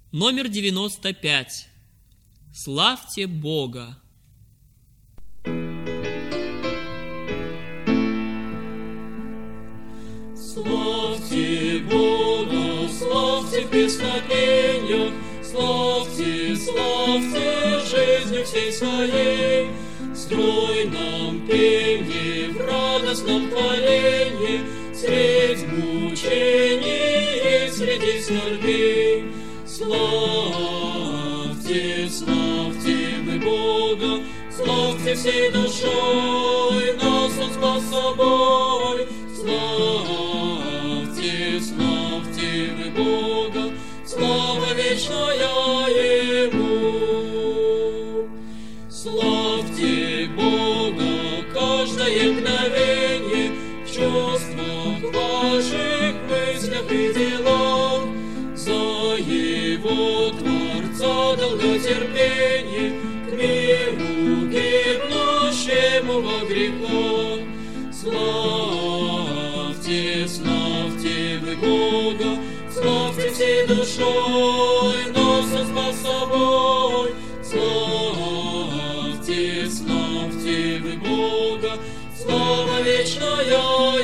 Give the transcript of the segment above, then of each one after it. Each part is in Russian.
Номер 95. Славьте Бога. Славьте Бога, славьте в песнопениях, славьте, славьте жизнью всей своей, в стройном пении, в радостном творении, средь мучений и среди скорбей. Славьте, славьте вы Бога, славьте всей душой, нас Он спас собой. Славьте, славьте вы Бога, слава вечная Ему. Славьте Бога каждое мгновенье, в чувствах ваших, мыслях и делах, за Его Творца долготерпение к миру гибнущему во грехах. Славьте, славьте вы Бога, славьте всей душой, нас Он спас собой. Славьте, славьте вы Бога, слава вечная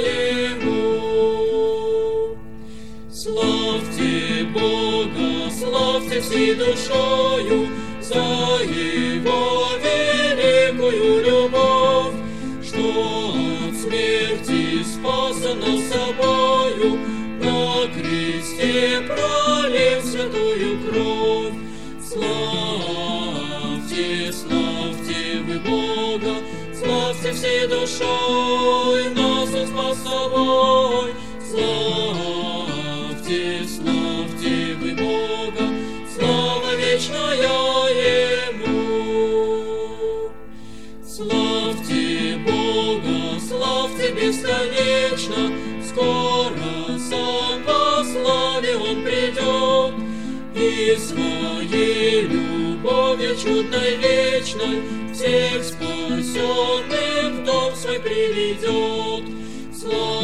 Ему. Славьте Бога, славьте всей душою за Его великую любовь, что от смерти спаса нас собою, на кресте пролив святую кровь. Славьте, славьте вы Бога, славьте всей душой, нас Он спас собой. Славьте, славьте вы Бога, слава вечная Ему. Славьте Бога, славьте бесконечно, скоро сам во славе Он придет, и своей любовью чудной вечной всех спасенных в дом свой приведет.